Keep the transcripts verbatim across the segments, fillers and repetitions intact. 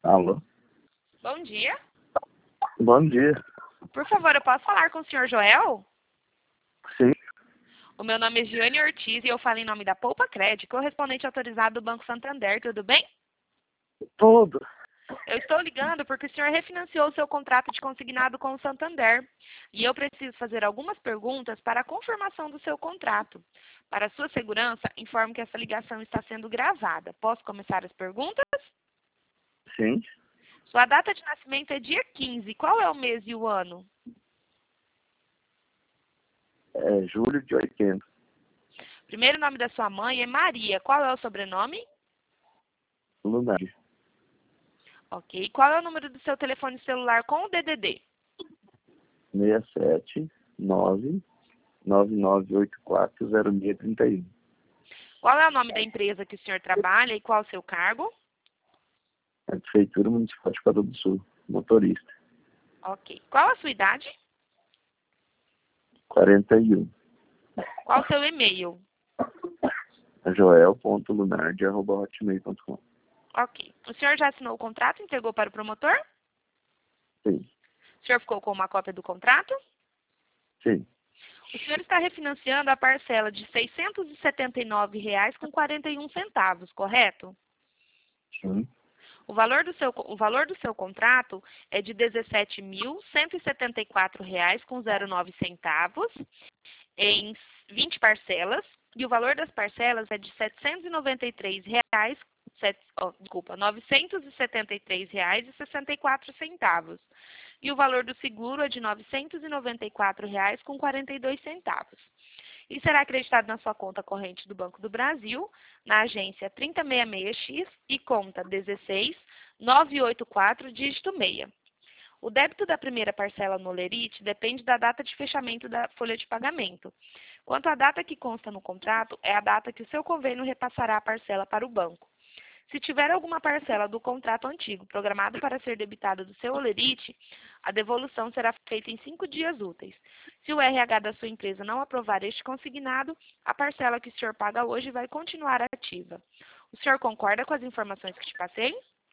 Alô? Bom dia. Bom dia. Por favor, eu posso falar com o senhor Joel? Sim, O meu nome é Giane Ortiz e eu falo em nome da Poupa Cred, correspondente autorizado do Banco Santander, tudo bem? tudo. Eu estou ligando porque o senhor refinanciou o seu contrato de consignado com o Santander e eu preciso fazer algumas perguntas para a confirmação do seu contrato. Para sua segurança, informo que essa ligação está sendo gravada. Posso começar as perguntas? Sim, Sua data de nascimento é dia quinze. Qual é o mês e o ano? é julho de oitenta. Primeiro nome da sua mãe é Maria. Qual é o sobrenome? Lunar. Ok. Qual é o número do seu telefone celular com o D D D? seis sete nove nove nove oito quatro zero seis três um. Qual é o nome da empresa que o senhor trabalha e qual o seu cargo? É Prefeitura Municipal de Padrão do Sul. Motorista. Ok. Qual a sua idade? quarenta e um. Qual o seu e-mail? joel ponto lunardi arroba hotmail ponto com. Ok. O senhor já assinou o contrato e entregou para o promotor? Sim, O senhor ficou com uma cópia do contrato? sim, O senhor está refinanciando a parcela de seiscentos e setenta e nove reais com quarenta e um centavos, correto? sim, O valor do seu, o valor do seu contrato é de dezessete mil cento e setenta e quatro reais com zero nove centavos em vinte parcelas e o valor das parcelas é de setecentos e noventa e três reais, set, oh, desculpa, novecentos e setenta e três reais e sessenta e quatro centavos. E o valor do seguro é de novecentos e noventa e quatro reais com quarenta e dois centavos. E será acreditado na sua conta corrente do Banco do Brasil, na agência trinta e sessenta e seis X e conta dezesseis nove oito quatro, dígito seis. O débito da primeira parcela no Olerite depende da data de fechamento da folha de pagamento. Quanto à data que consta no contrato, é a data que o seu convênio repassará a parcela para o banco. Se tiver alguma parcela do contrato antigo programado para ser debitada do seu Olerite, a devolução será feita em cinco dias úteis. Se o R H da sua empresa não aprovar este consignado, a parcela que o senhor paga hoje vai continuar ativa. O senhor concorda com as informações que te passei?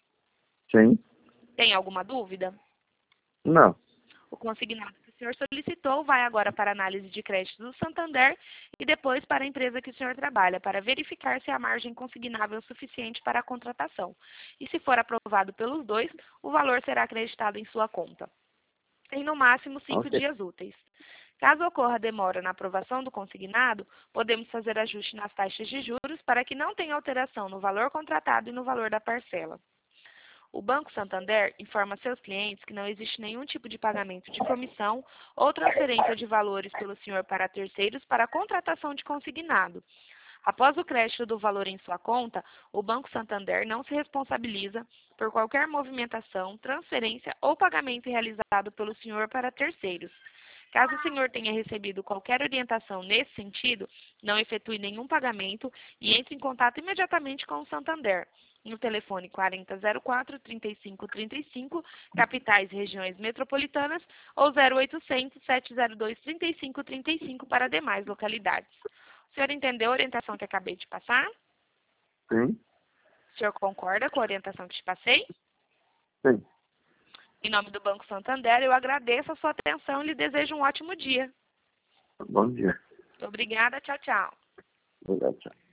sim. Tem alguma dúvida? Não, O consignado que o senhor solicitou vai agora para a análise de crédito do Santander e depois para a empresa que o senhor trabalha, para verificar se a margem consignável é suficiente para a contratação. E se for aprovado pelos dois, o valor será acreditado em sua conta, em no máximo cinco ok, dias úteis. Caso ocorra demora na aprovação do consignado, podemos fazer ajuste nas taxas de juros para que não tenha alteração no valor contratado e no valor da parcela. O Banco Santander informa seus clientes que não existe nenhum tipo de pagamento de comissão ou transferência de valores pelo senhor para terceiros para a contratação de consignado. Após o crédito do valor em sua conta, o Banco Santander não se responsabiliza por qualquer movimentação, transferência ou pagamento realizado pelo senhor para terceiros. Caso o senhor tenha recebido qualquer orientação nesse sentido, não efetue nenhum pagamento e entre em contato imediatamente com o Santander, no telefone quarenta zero quatro, trinta e cinco trinta e cinco, capitais e regiões metropolitanas, ou zero oitocentos, sete zero dois, trinta e cinco trinta e cinco para demais localidades. O senhor entendeu a orientação que acabei de passar? sim, O senhor concorda com a orientação que te passei? sim. Em nome do Banco Santander, eu agradeço a sua atenção e lhe desejo um ótimo dia. Bom dia. Muito obrigada. Tchau, tchau. Obrigado, tchau.